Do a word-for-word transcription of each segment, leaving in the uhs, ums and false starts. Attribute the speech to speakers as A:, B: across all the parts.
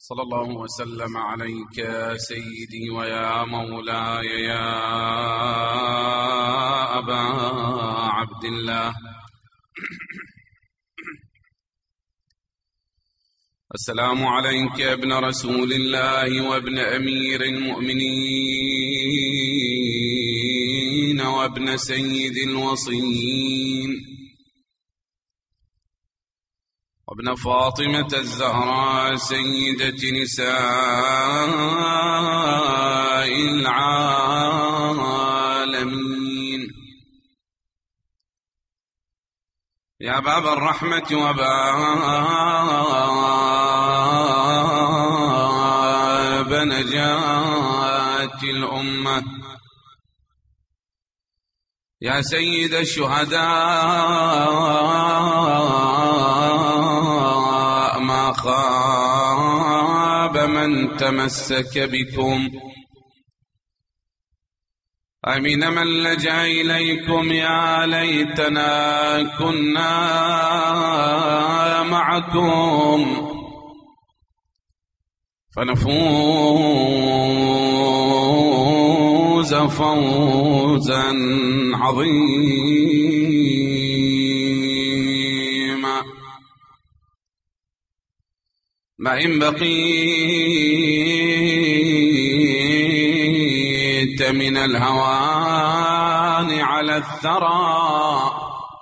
A: صلى الله وسلم عليك يا سيدي ويا مولاي يا أبا عبد الله. السلام عليك يا ابن رسول الله وابن أمير المؤمنين وابن سيد الوصيين وابن فاطمة الزهراء سيدة نساء العالمين، يا باب الرحمة وباب نجاة الأمة، يا سيد الشهداء ما خاب من تمسك بكم، أمين من لجأ إليكم، يا ليتنا كنا معكم فنفوز فوزا عظيما. ما إن بقيت من الهوان على الثرى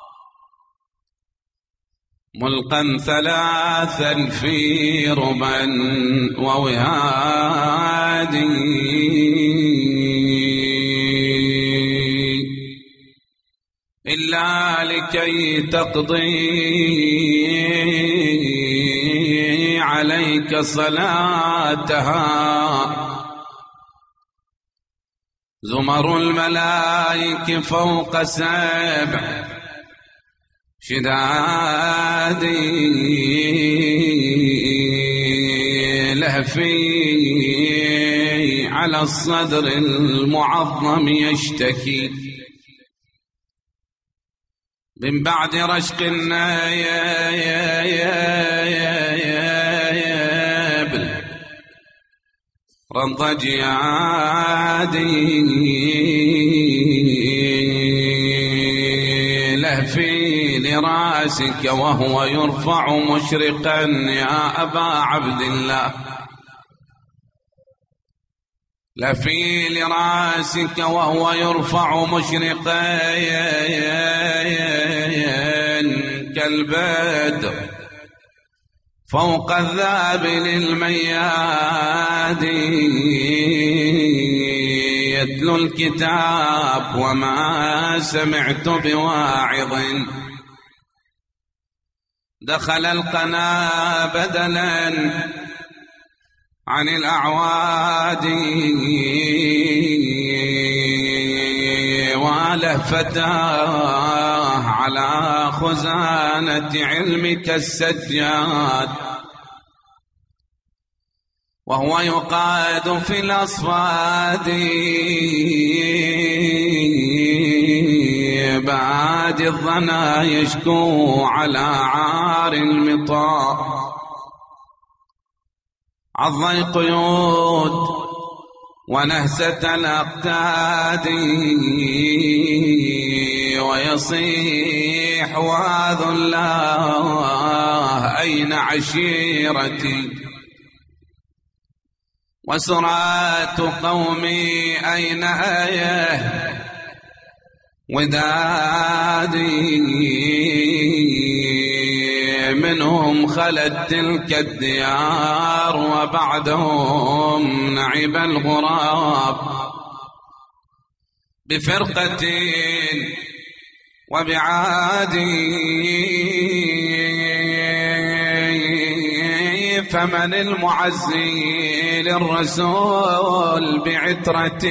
A: ملقا ثلاثا في ربا ووهاد، إلا لكي تقضي عليك صلاتها زمر الملائك فوق سبع شداد، لهفي على الصدر المعظم يشتكي من بعد رشق النيابل رنض جيادي، لهفي لراسك وهو يرفع مشرقا يا أبا عبد الله، لفي لراسك وهو يرفع مشرقا كالبدر فوق الذابل المياد، يتلو الكتاب وما سمعت بواعظ دخل القنا بدلا عن الأعواد، وله فتاه على خزانة علمك السجاد، وهو يقاد في الأصفاد بعد الظنا يشكو على عار المطار عض قيود ونهسة الأقتاد، ويصيح واذ الله أين عشيرتي وسرات قومي أين آيه ودادي، منهم خلت تلك الديار وبعدهم نعب الغراب بفرقة وبعادي، فمن المعزي للرسول بعترة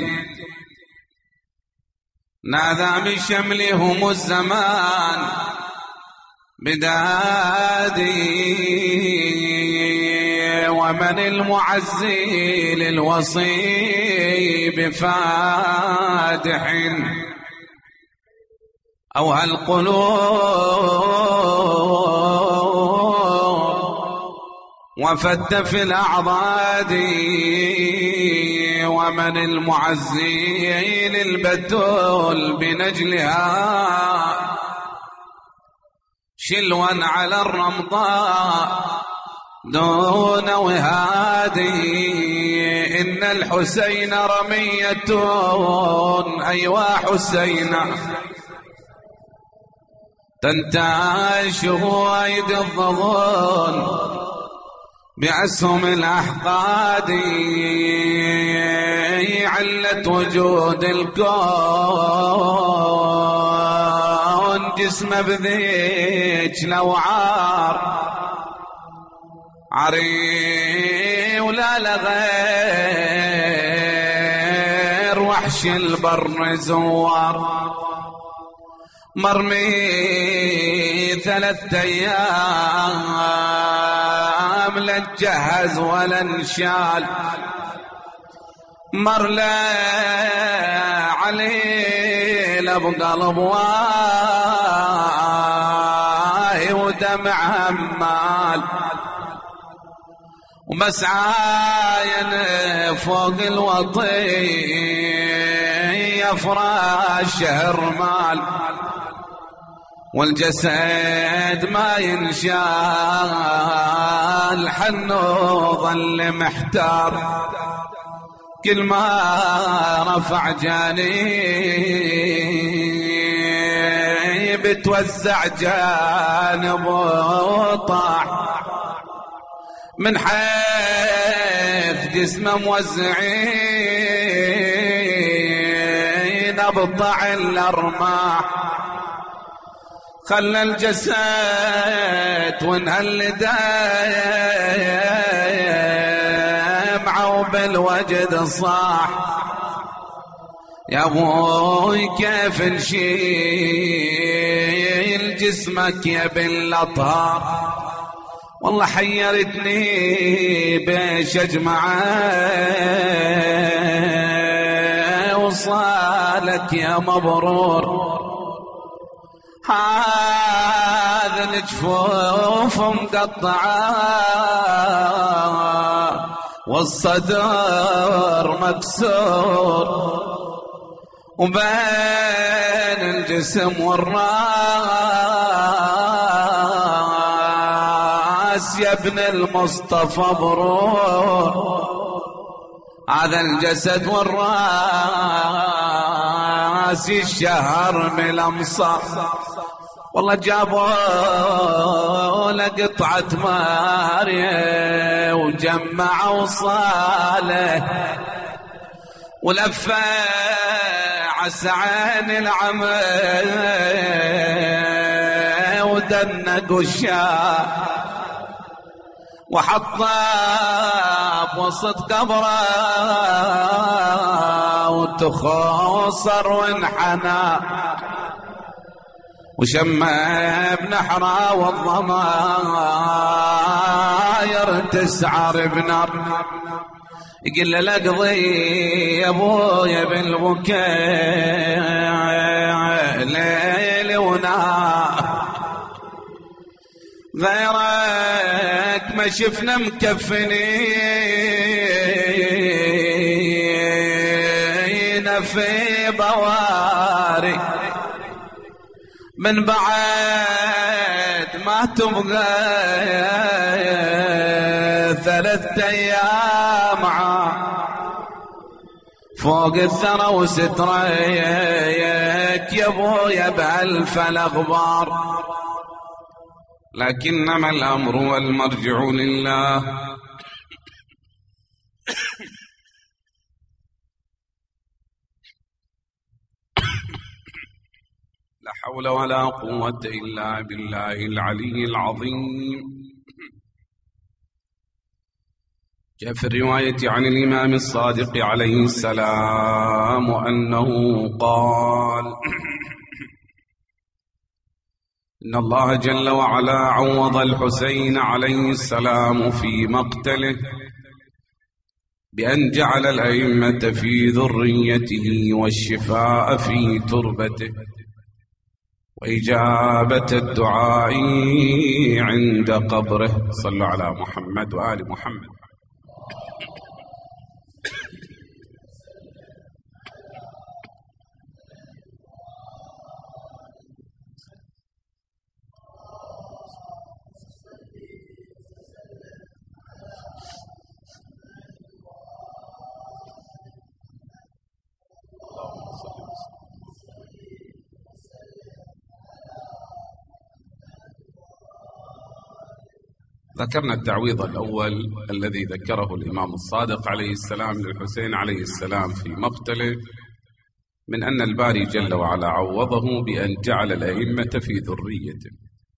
A: نادى بشملهم الزمان بدادي، ومن المعزي للوصي بفادح أو هالقلوب وفد في الأعضاد ومن المعزي للبتول بنجلها شلوا على الرمضاء دون وهادي إن الحسين رمية أيوا حسين تنتعش أيدي الضغون بأسهم الأحقاد علة وجود الكون جسم بذيك لوعار عري ولا لغير وحش البر زوار مرمي ثلاثة أيام لا تجهز ولا انشال مر لا عليه بقلب واهي ودمع همال ومسعاين فوق الوطي يفرش رمال والجسد ما ينشال حنو ظل محتار كل ما رفع جانب بتوزع جانب وطاح من حيث جسمه موزعين ابطع الارماح خلى الجسد وانهل دمعه وبالوجد صاح يا ابوي كيف نشيل جسمك يا بالاطهار والله حيرتني بيش اجمعه وصالك يا مبرور هذا الجفوف مقطعه والصدر مكسور وبين الجسم والراس يا ابن المصطفى برور هذا الجسد والراس الشهر من الامصار والله جابوا لقطعة ماريا وجمعوا صالح ولفة عسعين العمى ودنقوا الشاه وحطه بوسط قبره وتخوصر وانحنى وشمه بنحره والضماير تسعر بنار يقول له اقضي يا ابويا بالبكاء ليل ونهار غيرك ما شفنا مكفنين في بواري من بعد ما تبغى ثلاثة أيام فوق الثرى وستريك يا ابويا بألف الأخبار لكنما الأمر والمرجع لله لا حول ولا قوة إلا بالله العلي العظيم. جاء في الرواية عن الإمام الصادق عليه السلام أنه قال إن الله جل وعلا عوض الحسين عليه السلام في مقتله بأن جعل الأئمة في ذريته والشفاء في تربته وإجابة الدعاء عند قبره. صلوا على محمد وآل محمد. ذكرنا التعويض الأول الذي ذكره الإمام الصادق عليه السلام للحسين عليه السلام في مقتله، من أن الباري جل وعلا عوضه بأن جعل الأئمة في ذريته.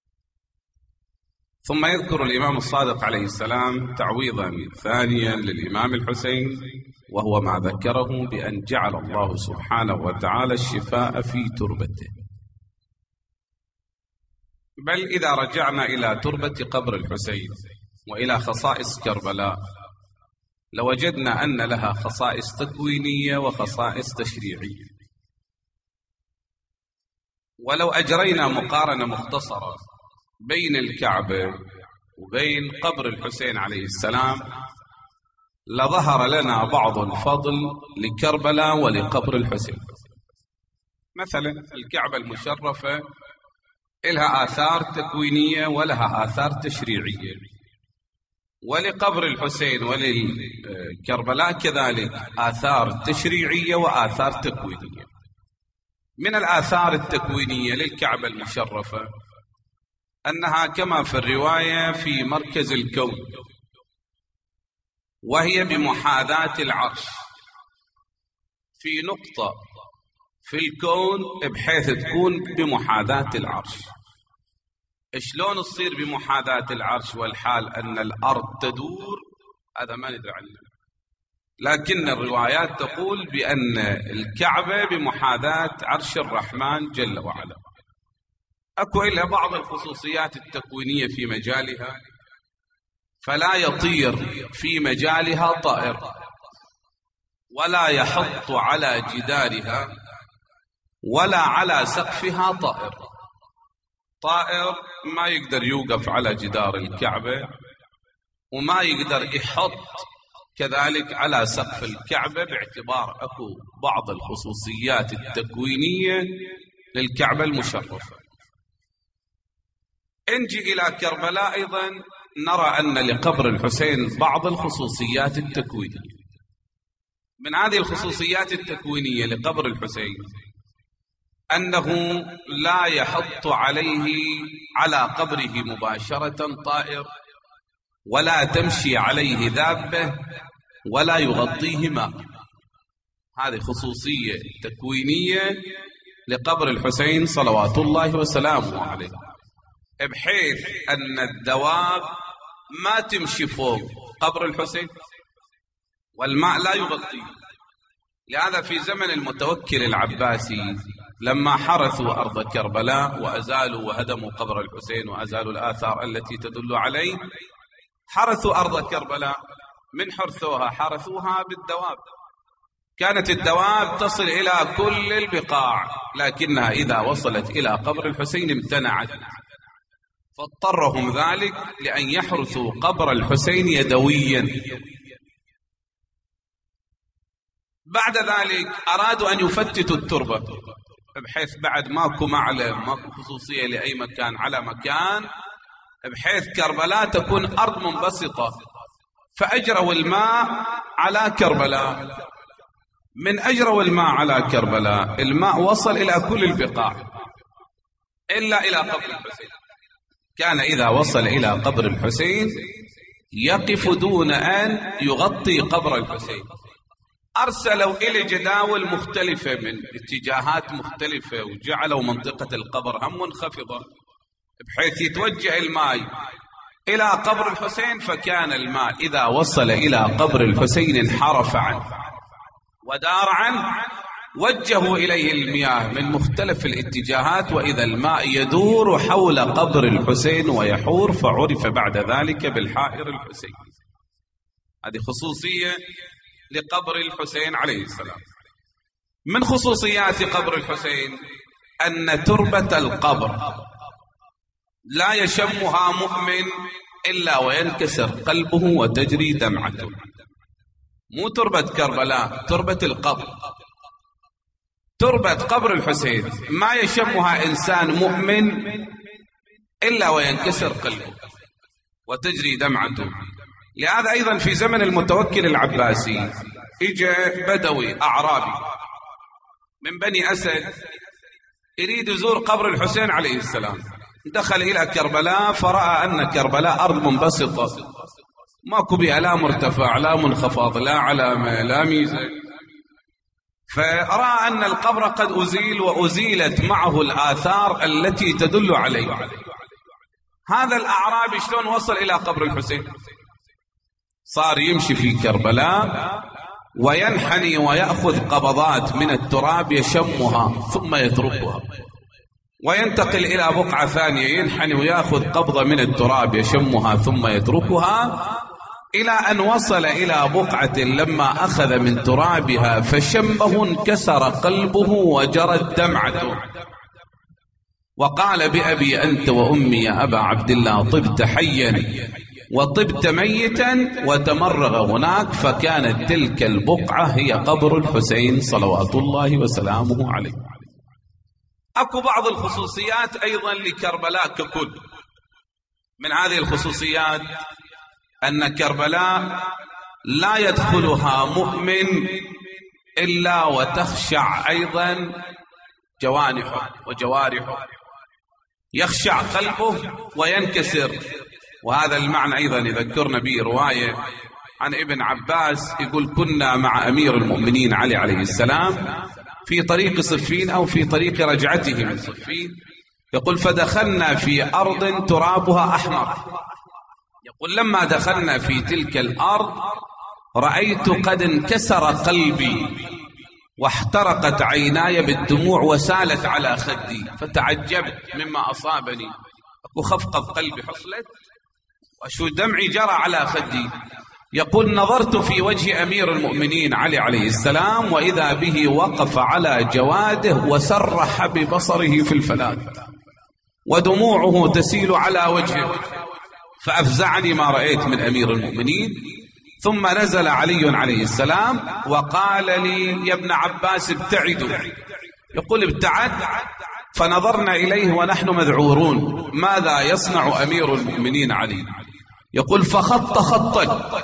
A: ثم يذكر الإمام الصادق عليه السلام تعويضا ثانيا للإمام الحسين، وهو ما ذكره بأن جعل الله سبحانه وتعالى الشفاء في تربته. بل إذا رجعنا إلى تربة قبر الحسين وإلى خصائص كربلاء لوجدنا أن لها خصائص تكوينية وخصائص تشريعية. ولو أجرينا مقارنة مختصرة بين الكعبة وبين قبر الحسين عليه السلام لظهر لنا بعض الفضل لكربلاء ولقبر الحسين. مثلا الكعبة المشرفة لها آثار تكوينية ولها آثار تشريعية، ولقبر الحسين وللكربلاء كذلك آثار تشريعية وآثار تكوينية. من الآثار التكوينية للكعبة المشرفة أنها كما في الرواية في مركز الكون، وهي بمحاذاة العرش في نقطة في الكون بحيث تكون بمحاذاة العرش. شلون تصير بمحاذاة العرش والحال أن الأرض تدور؟ هذا ما ندري عنه، لكن الروايات تقول بأن الكعبة بمحاذاة عرش الرحمن جل وعلا. أكو إلا بعض الخصوصيات التكوينية في مجالها، فلا يطير في مجالها طائر، ولا يحط على جدارها ولا على سقفها طائر. طائر ما يقدر يوقف على جدار الكعبة، وما يقدر يحط كذلك على سقف الكعبة، باعتبار أكو بعض الخصوصيات التكوينية للكعبة المشرفة. نجي إلى كربلاء أيضا نرى أن لقبر الحسين بعض الخصوصيات التكوينية. من هذه الخصوصيات التكوينية لقبر الحسين أنه لا يحط عليه على قبره مباشرة طائر، ولا تمشي عليه دابة، ولا يغطيه ماء. هذه خصوصية تكوينية لقبر الحسين صلوات الله وسلامه عليه، بحيث أن الدواب ما تمشي فوق قبر الحسين والماء لا يغطيه. لهذا في زمن المتوكل العباسي لما حرثوا أرض كربلاء وأزالوا وهدموا قبر الحسين وأزالوا الآثار التي تدل عليه، حرثوا أرض كربلاء. من حرثوها حرثوها بالدواب. كانت الدواب تصل إلى كل البقاع، لكنها إذا وصلت إلى قبر الحسين امتنعت، فاضطرهم ذلك لأن يحرثوا قبر الحسين يدويا. بعد ذلك أرادوا أن يفتتوا التربة، بحيث بعد ماكو معلم ماكو خصوصية لأي مكان على مكان، بحيث كربلاء تكون أرض منبسطة، فأجروا الماء على كربلاء. من أجروا الماء على كربلاء الماء وصل إلى كل البقاع إلا إلى قبر الحسين. كان إذا وصل إلى قبر الحسين يقف دون أن يغطي قبر الحسين. أرسلوا إلى جداول مختلفة من اتجاهات مختلفة، وجعلوا منطقة القبر هم منخفضة بحيث يتوجه الماء إلى قبر الحسين. فكان الماء إذا وصل إلى قبر الحسين انحرف عنه ودار عنه، وجهوا إليه المياه من مختلف الاتجاهات، وإذا الماء يدور حول قبر الحسين ويحور، فعرف بعد ذلك بالحائر الحسين. هذه خصوصية لقبر الحسين عليه السلام. من خصوصيات قبر الحسين أن تربة القبر لا يشمها مؤمن إلا وينكسر قلبه وتجري دمعته. مو تربة كربلاء، تربة القبر، تربة قبر الحسين ما يشمها إنسان مؤمن إلا وينكسر قلبه وتجري دمعته. لهذا أيضا في زمن المتوكل العباسي إجا بدوي أعرابي من بني أسد يريد يزور قبر الحسين عليه السلام، دخل إلى كربلاء فرأى أن كربلاء أرض منبسطة ماكو بها لا مرتفع لا منخفض لا علامة لا ميزة، فرأى أن القبر قد أزيل وأزيلت معه الآثار التي تدل عليه. هذا الأعرابي شلون وصل إلى قبر الحسين؟ صار يمشي في كربلاء وينحني ويأخذ قبضات من التراب يشمها ثم يتركها، وينتقل إلى بقعة ثانية ينحني ويأخذ قبضة من التراب يشمها ثم يتركها، إلى أن وصل إلى بقعة لما أخذ من ترابها فشمه انكسر قلبه وجرت دمعته، وقال بأبي أنت وأمي يا أبا عبد الله طبت حيا وطبت ميتا، وتمرغ هناك، فكانت تلك البقعة هي قبر الحسين صلوات الله وسلامه عليه. أكو بعض الخصوصيات أيضا لكربلاء ككل. من هذه الخصوصيات أن كربلاء لا يدخلها مؤمن إلا وتخشع أيضا جوانحه وجوارحه، يخشع قلبه وينكسر. وهذا المعنى أيضا يذكرنا به رواية عن ابن عباس يقول كنا مع أمير المؤمنين علي عليه السلام في طريق صفين أو في طريق رجعته من صفين، يقول فدخلنا في أرض ترابها أحمر، يقول لما دخلنا في تلك الأرض رأيت قد انكسر قلبي واحترقت عيناي بالدموع وسالت على خدي، فتعجبت مما أصابني، أكو خفقة قلبي حصلت وأشو دمعي جرى على خدي. يقول نظرت في وجه أمير المؤمنين علي عليه السلام وإذا به وقف على جواده وسرح ببصره في الفلاة ودموعه تسيل على وجهه، فأفزعني ما رأيت من أمير المؤمنين. ثم نزل علي عليه السلام وقال لي يا ابن عباس ابتعدوا، يقول ابتعد، فنظرنا إليه ونحن مذعورون ماذا يصنع أمير المؤمنين علي، يقول فخط خطا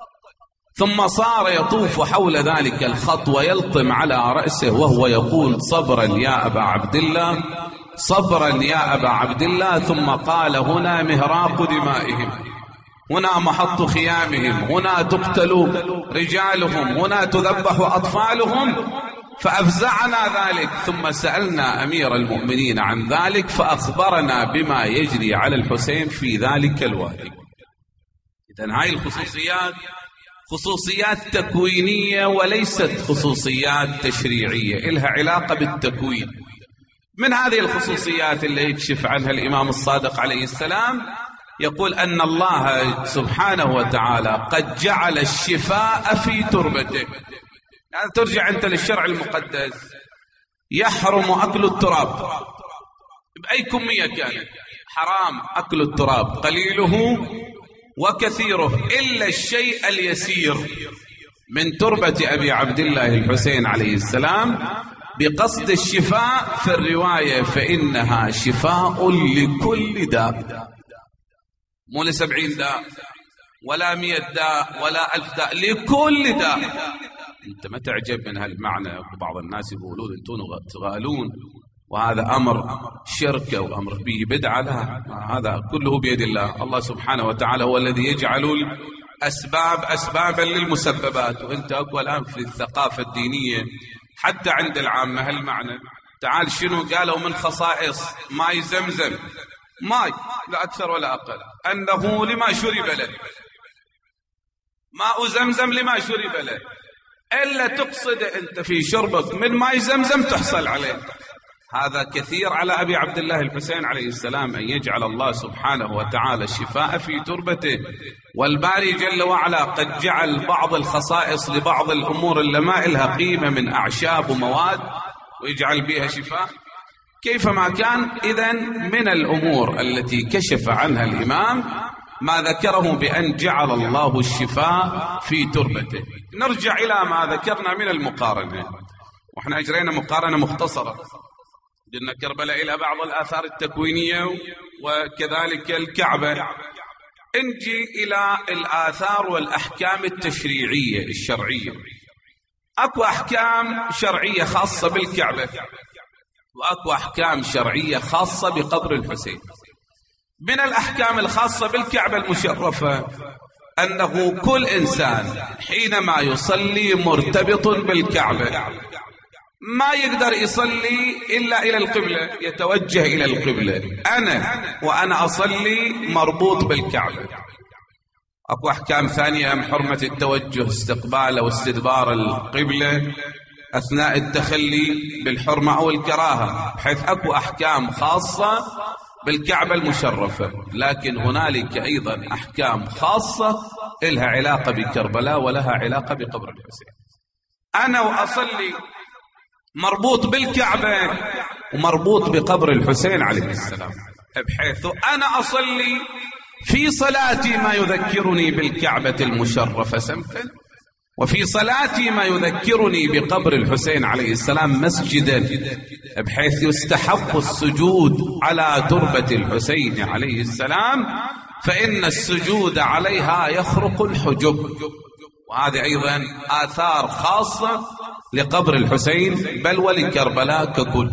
A: ثم صار يطوف حول ذلك الخط ويلطم على رأسه وهو يقول صبرا يا أبا عبد الله صبرا يا أبا عبد الله، ثم قال هنا مهراق دمائهم، هنا محط خيامهم، هنا تقتل رجالهم، هنا تذبح أطفالهم، فأفزعنا ذلك. ثم سألنا أمير المؤمنين عن ذلك فأخبرنا بما يجري على الحسين في ذلك الوادي. إذن هاي الخصوصيات خصوصيات تكوينية وليست خصوصيات تشريعية، إلها علاقة بالتكوين. من هذه الخصوصيات اللي يكشف عنها الإمام الصادق عليه السلام يقول أن الله سبحانه وتعالى قد جعل الشفاء في تربته. يعني ترجع أنت للشرع المقدس، يحرم أكل التراب بأي كمية كانت، حرام أكل التراب قليله وكثيره إلا الشيء اليسير من تربة أبي عبد الله الحسين عليه السلام بقصد الشفاء. في الرواية فإنها شفاء لكل داء، مو لسبعين داء ولا مئة داء ولا ألف داء، لكل داء. أنت ما تعجب من هالمعنى؟ بعض الناس يقولون أنتم تغالون وهذا أمر شرك وأمر به بدعة، لا، هذا كله بيد الله. الله سبحانه وتعالى هو الذي يجعل الأسباب أسبابا للمسببات. وأنت أقوى الآن في الثقافة الدينية حتى عند العامة هالمعنى. تعال شنو قالوا من خصائص ماء زمزم؟ ماء لا أكثر ولا أقل، أنه لما شرب له، ماء زمزم لما شرب له، إلا تقصد أنت في شربك من ماء زمزم تحصل عليه. هذا كثير على أبي عبد الله الحسين عليه السلام أن يجعل الله سبحانه وتعالى الشفاء في تربته. والباري جل وعلا قد جعل بعض الخصائص لبعض الأمور اللي ما إلها قيمة من أعشاب ومواد ويجعل بها شفاء. كيفما كان. إذن من الأمور التي كشف عنها الإمام ما ذكره بأن جعل الله الشفاء في تربته. نرجع إلى ما ذكرنا من المقارنة، وإحنا أجرينا مقارنة مختصرة، قلنا كربلاء إلى بعض الآثار التكوينية وكذلك الكعبة. نجي إلى الآثار والأحكام التشريعية الشرعية. أكو أحكام شرعية خاصة بالكعبة، وأكو أحكام شرعية خاصة بقبر الحسين. من الأحكام الخاصة بالكعبة المشرفة أنه كل إنسان حينما يصلي مرتبط بالكعبة، ما يقدر يصلي إلا إلى القبلة، يتوجه إلى القبلة. أنا وأنا أصلي مربوط بالكعبة. أكو أحكام ثانية من حرمة التوجه استقبال واستدبار القبلة أثناء التخلي بالحرمة أو الكراهة، بحيث أكو أحكام خاصة بالكعبة المشرفة. لكن هنالك أيضا أحكام خاصة إلها علاقة بكربلاء ولها علاقة بقبر الحسين. أنا وأصلي مربوط بالكعبة ومربوط بقبر الحسين عليه السلام، بحيث أنا أصلي في صلاتي ما يذكرني بالكعبة المشرفة سمتا، وفي صلاتي ما يذكرني بقبر الحسين عليه السلام مسجدا، بحيث يستحب السجود على تربة الحسين عليه السلام، فإن السجود عليها يخرق الحجب. وهذه أيضا آثار خاصة لقبر الحسين بل ولكربلاء ككل.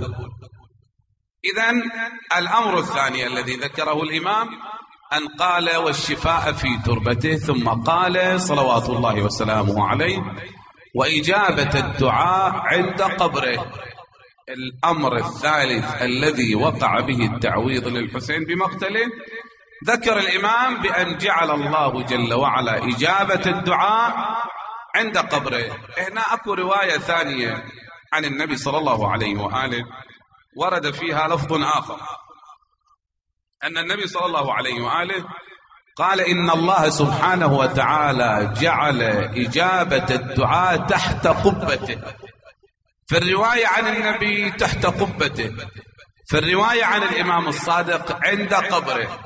A: إذن الأمر الثاني الذي ذكره الإمام أن قال والشفاء في تربته، ثم قال صلوات الله وسلامه عليه وإجابة الدعاء عند قبره. الأمر الثالث الذي وقع به التعويض للحسين بمقتله، ذكر الإمام بأن جعل الله جل وعلا إجابة الدعاء عند قبره. هنا أكو رواية ثانية عن النبي صلى الله عليه وآله ورد فيها لفظ آخر، أن النبي صلى الله عليه وآله قال إن الله سبحانه وتعالى جعل إجابة الدعاء تحت قبته. في الرواية عن النبي تحت قبته، في الرواية عن الإمام الصادق عند قبره.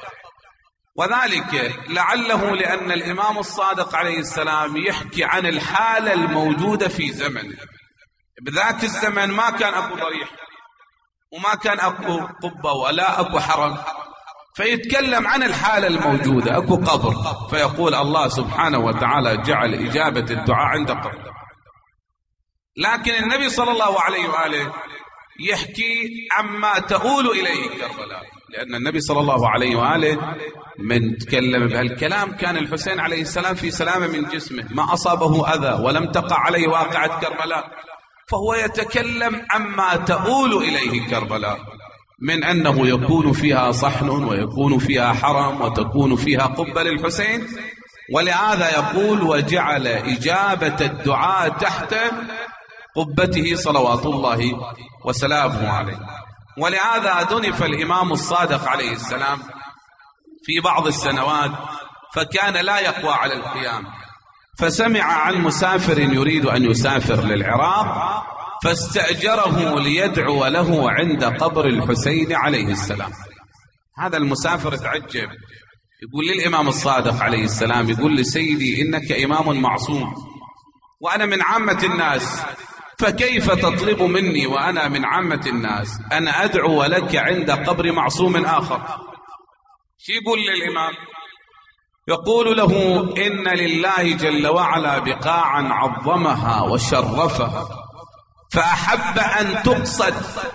A: وذلك لعله لأن الإمام الصادق عليه السلام يحكي عن الحالة الموجودة في زمنه. بذاك الزمن ما كان أكو ضريح وما كان أكو قبة ولا أكو حرم، فيتكلم عن الحالة الموجودة، أكو قبر، فيقول الله سبحانه وتعالى جعل إجابة الدعاء عند قبر. لكن النبي صلى الله عليه وآله يحكي عما تؤول إليه كربلاء، لأن النبي صلى الله عليه وآله من تكلم بهالكلام كان الحسين عليه السلام في سلامة من جسمه، ما أصابه أذى ولم تقع عليه واقعة كربلاء، فهو يتكلم عما تؤول إليه كربلاء من أنه يكون فيها صحن ويكون فيها حرم وتكون فيها قبة للحسين. ولهذا يقول وجعل إجابة الدعاء تحت قبته صلوات الله وسلامه عليه. ولهذا دنف الإمام الصادق عليه السلام في بعض السنوات فكان لا يقوى على القيام، فسمع عن مسافر يريد أن يسافر للعراق فاستأجره ليدعو له عند قبر الحسين عليه السلام. هذا المسافر تعجب، يقول للإمام الصادق عليه السلام، يقول لسيدي إنك إمام معصوم وأنا من عامة الناس، فكيف تطلب مني وأنا من عامة الناس أن أدعو لك عند قبر معصوم آخر؟ شو يقول للإمام؟ يقول له إن لله جل وعلا بقاعا عظمها وشرفها فأحب أن تقصد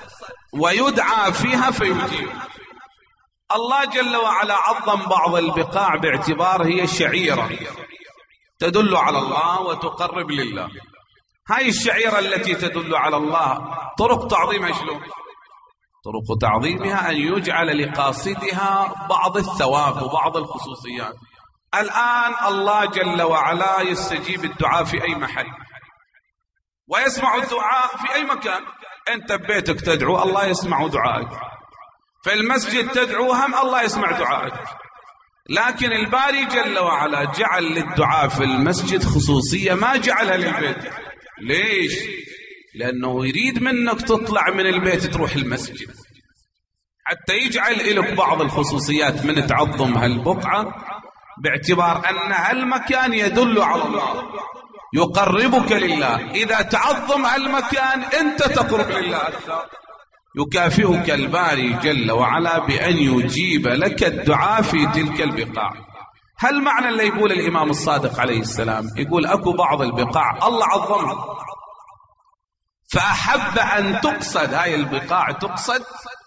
A: ويدعى فيها فيجيب. الله جل وعلا عظم بعض البقاع باعتبار هي شعيرة تدل على الله وتقرب لله. هاي الشعيرة التي تدل على الله طرق تعظيمها شلون؟ طرق تعظيمها أن يجعل لقاصدها بعض الثواب وبعض الخصوصيات. الآن الله جل وعلا يستجيب الدعاء في أي محل ويسمع الدعاء في أي مكان. أنت ببيتك تدعو الله يسمع دعائك، في المسجد تدعو هم الله يسمع دعائك. لكن الباري جل وعلا جعل للدعاء في المسجد خصوصية ما جعلها للبيت. ليش؟ لأنه يريد منك تطلع من البيت تروح المسجد، حتى يجعل لك بعض الخصوصيات من تعظم هالبقعة، باعتبار أن هالمكان يدل على الله، يقربك لله. إذا تعظم هالمكان أنت تقرب لله أكثر. يكافئك الباري جل وعلا بأن يجيب لك الدعاء في تلك البقاع. هل معنى اللي يقول الإمام الصادق عليه السلام؟ يقول أكو بعض البقاع الله عظمها، فأحب أن تقصد هاي البقاع، تقصد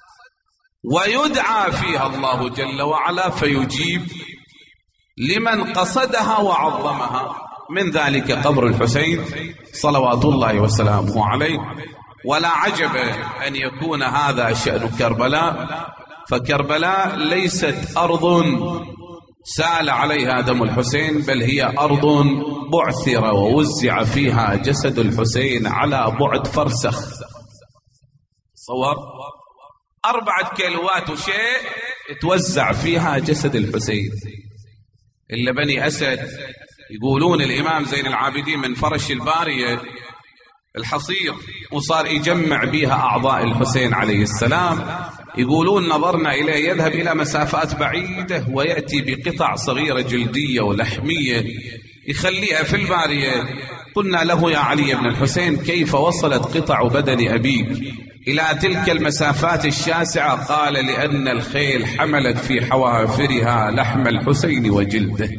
A: ويدعى فيها الله جل وعلا فيجيب لمن قصدها وعظمها. من ذلك قبر الحسين صلوات الله وسلامه عليه. ولا عجب أن يكون هذا شأن كربلاء، فكربلاء ليست أرض سال عليها دم الحسين، بل هي أرض بعثر ووزع فيها جسد الحسين على بعد فرسخ. صور أربعة كيلوات وشيء توزع فيها جسد الحسين. إلا بني أسد يقولون الإمام زين العابدين من فرش البارية الحصير وصار يجمع بها أعضاء الحسين عليه السلام. يقولون نظرنا إليه يذهب إلى مسافات بعيدة ويأتي بقطع صغيرة جلدية ولحمية يخليها في البارية. قلنا له يا علي بن الحسين كيف وصلت قطع بدن أبيك إلى تلك المسافات الشاسعة؟ قال لأن الخيل حملت في حوافرها لحم الحسين وجلده.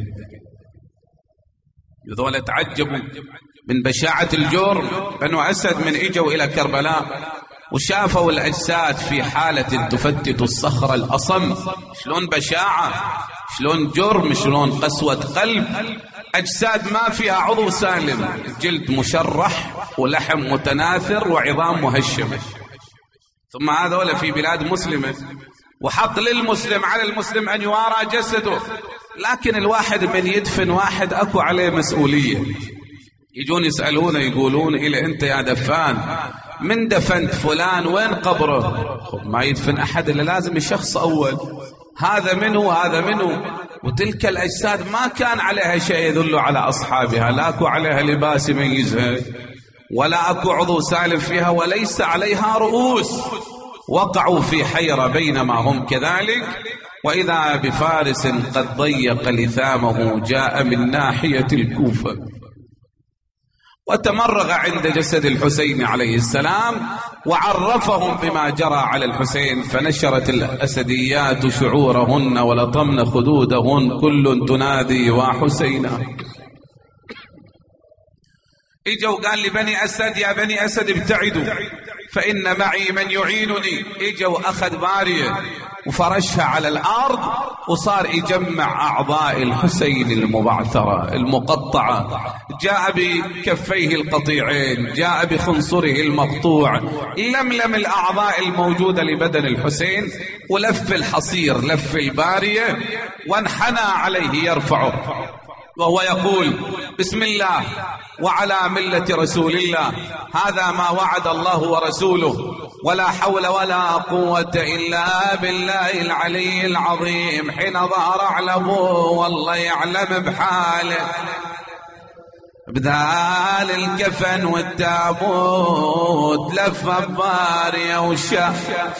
A: يذول تعجبوا من بشاعة الجرم. بنو أسد من إجوا إلى كربلاء وشافوا الأجساد في حالة تفتت الصخرة الأصم. شلون بشاعة، شلون جرم، شلون قسوة قلب. أجساد ما فيها عضو سالم، جلد مشرح ولحم متناثر وعظام مهشمة. ثم هذول في بلاد مسلمة، وحق للمسلم على المسلم أن يوارى جسده. لكن الواحد من يدفن واحد أكو عليه مسؤولية. يجون يسألون يقولون إلى أنت يا دفان من دفنت فلان وين قبره؟ ما يدفن أحد إلا لازم الشخص أول. هذا منه هذا منه. وتلك الأجساد ما كان عليها شيء يدل على أصحابها، لا أكو عليها لباس يميزها، ولا أكو عضو سالم فيها، وليس عليها رؤوس. وقعوا في حيرة بينما هم كذلك، وإذا بفارس قد ضيق لثامه جاء من ناحية الكوفة وتمرغ عند جسد الحسين عليه السلام وعرفهم بما جرى على الحسين. فنشرت الأسديات شعورهن ولطمن خدودهن كل تنادي وحسينا. اجوا قال لبني أسد يا بني أسد ابتعدوا فإن معي من يعينني. اجوا أخذ بارية وفرشها على الأرض وصار يجمع أعضاء الحسين المبعثرة المقطعة. جاء بكفيه القطيعين، جاء بخنصره المقطوع، لملم الأعضاء الموجودة لبدن الحسين ولف الحصير لف البارية وانحنى عليه يرفعه وهو يقول بسم الله وعلى ملة رسول الله، هذا ما وعد الله ورسوله، ولا حول ولا قوة إلا بالله العلي العظيم. حين ظهر علمه والله يعلم بحاله، بذال الكفن والتابوت لف بارية وشاف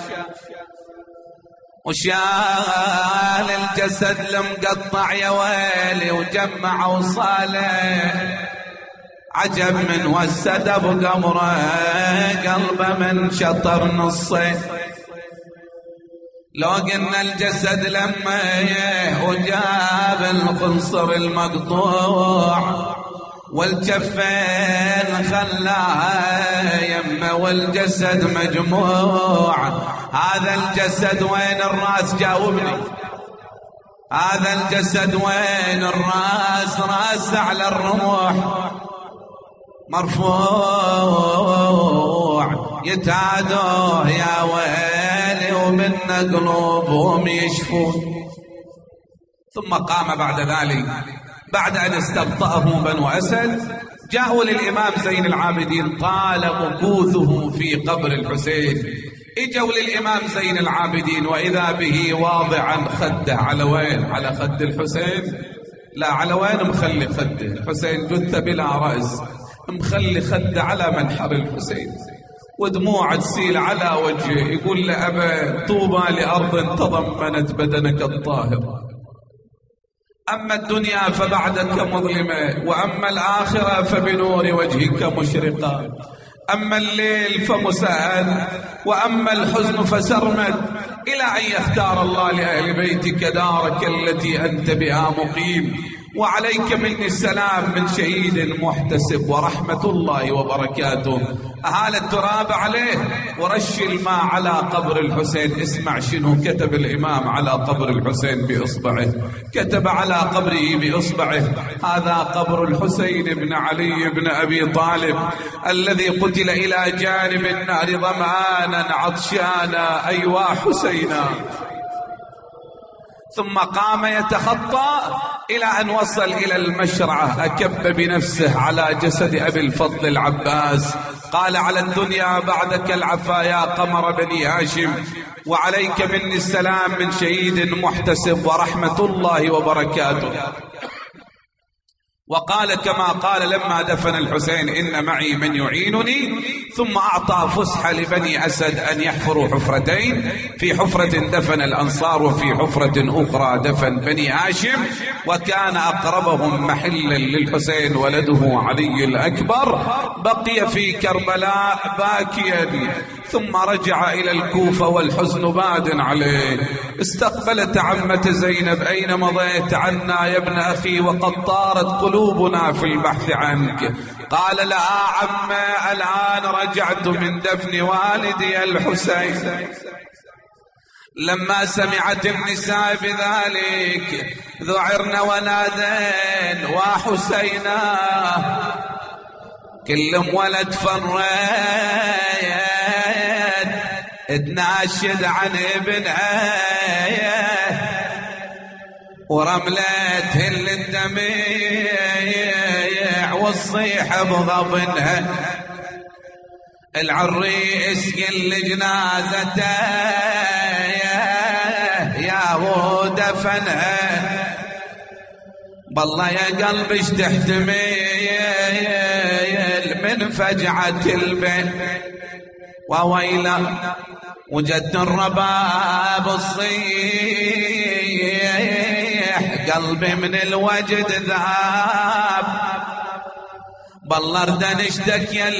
A: وشال الجسد المقطع يا ويلي وجمع وصاله. عجب من وسد بقمره قلبه من شطر نصه. لو قلنا الجسد لمه وجاب الخنصر المقطوع والجفين خلاها يمه والجسد مجموع. هذا الجسد وين الراس؟ جاوبني. هذا الجسد وين الراس؟ راس على الرمح مرفوع يتعادوه يا ويلي ومن قلوبهم يشفون. ثم قام بعد ذلك بعد أن استبطأه بنو أسد جاءوا للإمام زين العابدين طال مكوثه في قبر الحسين. اجوا للإمام زين العابدين وإذا به واضعا خده على وين؟ على خد الحسين. لا على وين مخلي خده الحسين؟ جثة بلا رأس، مخلي خده على منحر الحسين ودموع تسيل على وجهه، يقول له أبا طوبى لأرض تضمنت بدنك الطاهر، أما الدنيا فبعدك مظلمة، وأما الآخرة فبنور وجهك مشرقة، أما الليل فمساء، وأما الحزن فسرمد، إلى أن يختار الله لأهل بيتك دارك التي أنت بها مقيم. وعليك مني السلام من شهيد محتسب، ورحمة الله وبركاته. أهال التراب عليه ورش الماء على قبر الحسين. اسمع شنو كتب الإمام على قبر الحسين بإصبعه، كتب على قبره بإصبعه: هذا قبر الحسين بن علي بن أبي طالب الذي قتل إلى جانب النهر ظمآنا عطشانا، أيوا حسينا. ثم قام يتخطى إلى أن وصل إلى المشرعة، أكب بنفسه على جسد أبي الفضل العباس، قال: على الدنيا بعدك العفا يا قمر بني هاشم، وعليك مني السلام من شهيد محتسب، ورحمة الله وبركاته. وقال كما قال لما دفن الحسين: إن معي من يعينني. ثم أعطى فسحة لبني أسد أن يحفروا حفرتين، في حفرة دفن الأنصار وفي حفرة أخرى دفن بني هاشم، وكان أقربهم محلا للحسين ولده علي الأكبر. بقي في كربلاء باكيا، ثم رجع إلى الكوفة والحزن باد عليه. استقبلت عمة زينب: أين مضيت عنا يا ابن أخي وقد طارت قلوبنا في البحث عنك؟ قال: لا عمة، الآن رجعت من دفن والدي الحسين. لما سمعت النساء بذلك ذعرن ونادين: وحسينا، كلهم ولد فريد تناشد عن ابنها، ورملته للدميع والصيح بغبنها. العريس قل جنازته يا هو دفنها، بالله يا قلبي تحتمل من فجعة البين. وويلا وجدت الرباب الصيح، قلبي من الوجد ذاب، بالله اردا نشتك يا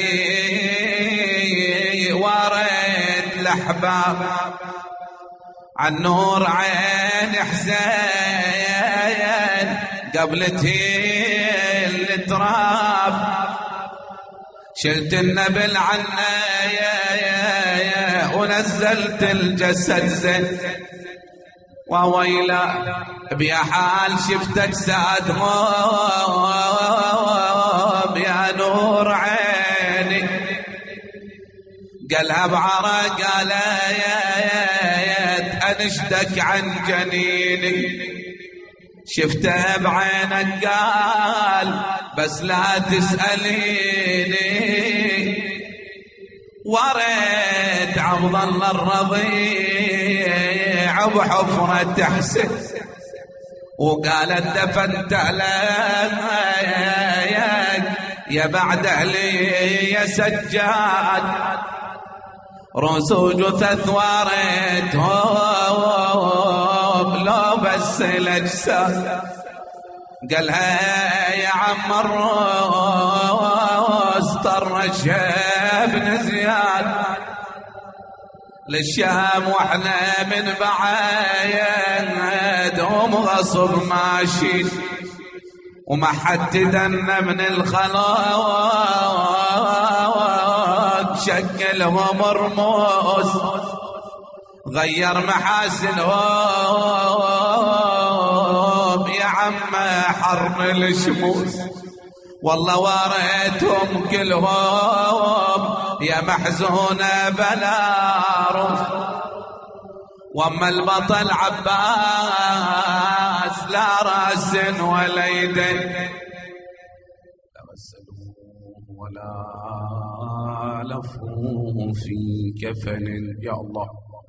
A: الذي واريت الاحباب. عن نور عين حسين قبلتي التراب، شلت النبل عنا يا يا يا ونزلت الجسد زين. وويلا بيا حال شفتك ساد غاب يا نور عيني، قالها بعرق قال يا يا انشتك عن جنيني، شفته بعينك قال بس لا تسأليني، وريت عبد الله الرضيع بحفرة حسن، وقالت دفنت عليك يا بعد أهلي يا سجاد، رؤوس وجثث وريتهم لو بس الأجساد. قالها يا عم الروس طرش ابن زياد للشام، واحنا من بعايدهم غصب ماشيين، وما حد دنا من الخلاق شكلهم رموز، غير محاسنهم يا عم حرم الشموس، والله واريتهم كلهم يا محزونة بلا رف. واما البطل عباس لا راس ولا يدين، لا غسلوه ولا لفوه في كفن. يا الله.